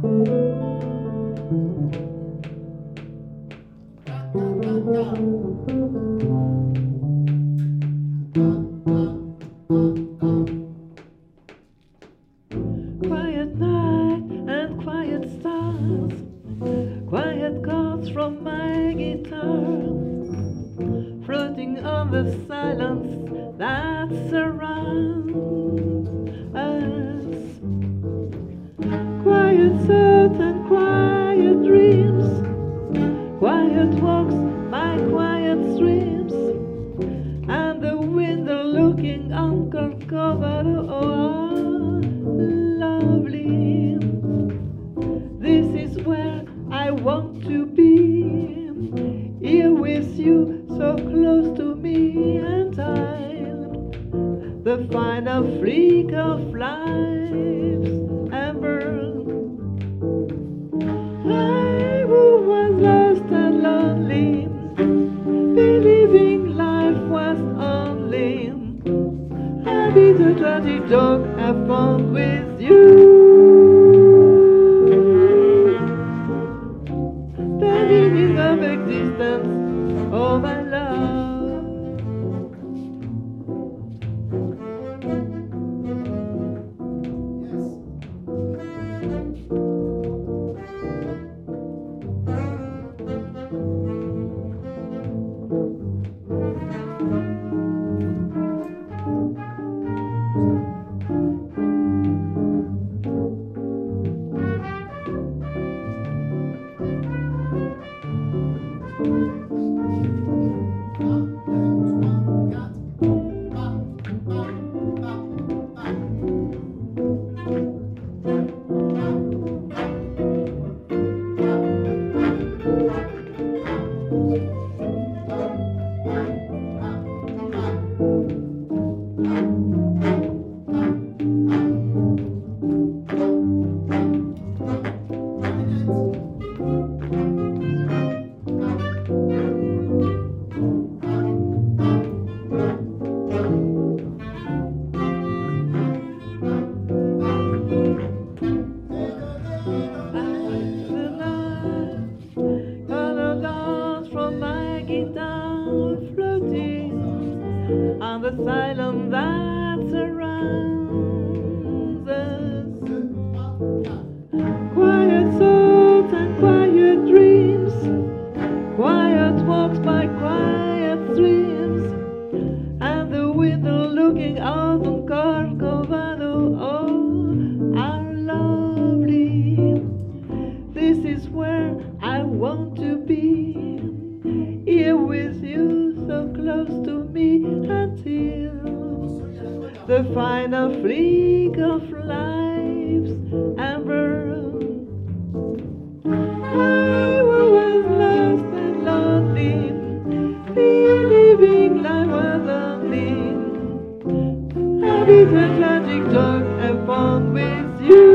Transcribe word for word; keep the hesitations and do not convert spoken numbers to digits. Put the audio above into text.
Quiet night and quiet stars, quiet chords from my guitar, floating on the silence that surrounds us. Quiet thoughts and quiet dreams, quiet walks by quiet streams, and the window looking on Corcovado. Oh, lovely. This is where I want to be, here with you, so close to me, and time, the final freak of life's ember. I who was lost and lonely, believing life was only a bit of tragic joke I found with you. The meaning of existence, oh my love. On the silence that surrounds us, quiet thoughts and quiet dreams, quiet walks by quiet streams, and the window looking out on Corcovado. Oh, how lovely. This is where I want to be, here with you, so close to me, until the final freak of life's ember. I was lost and lonely, believing life was only a bit of tragic joke I found with you.